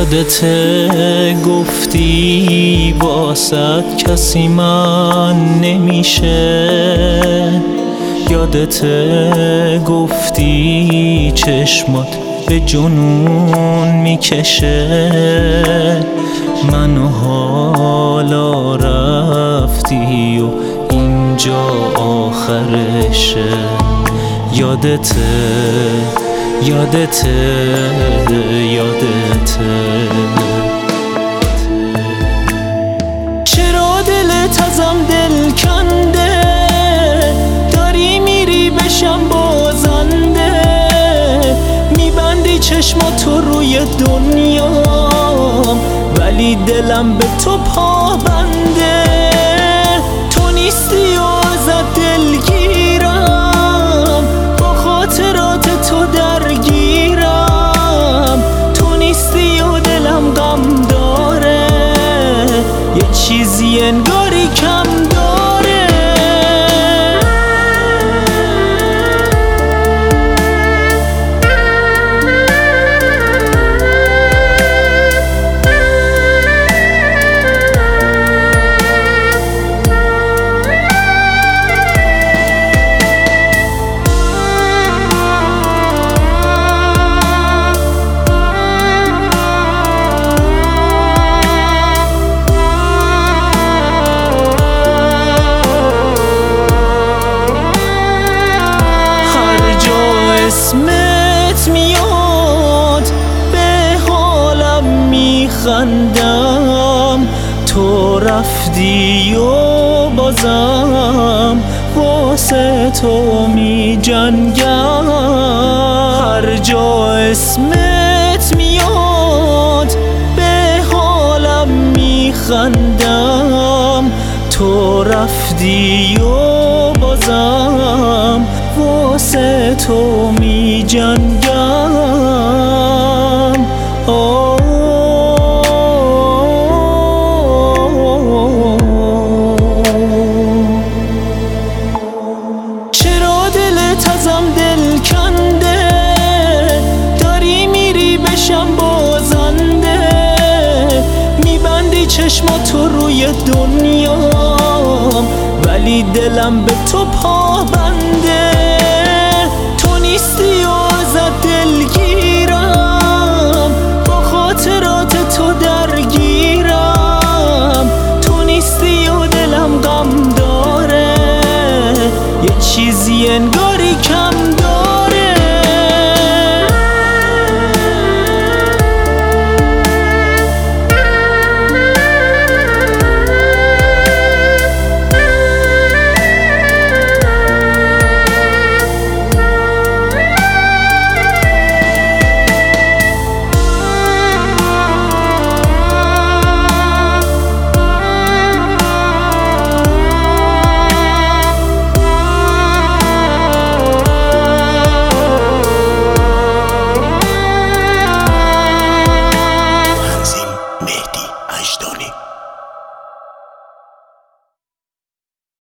یادته گفتی واسد کسی من نمیشه، یادته گفتی چشمات به جنون میکشه، منو حالا رفتی و اینجا آخرشه. یادته چرا دلت ازم دل کنده، داری میری بشم بازنده، میبندی چشماتو روی دنیام ولی دلم به تو پابنده. تو نیستی و ازت دلگیرم، با خاطرات تو درگیرم، تو نیستی و دلم غم داره، یه چیزی انگاری کم داره. اسمت میاد به حالم میخندم، تو رفتی و بازم واسه تو میجنگم. هر جا اسمت میاد به حالم میخندم، تو رفتی و بازم واسه تو میجنگم. چرا دلت ازم دل کنده، داری میری بشم بازنده، میبندی چشماتو روی دنیام ولی دلم به تو پابنده.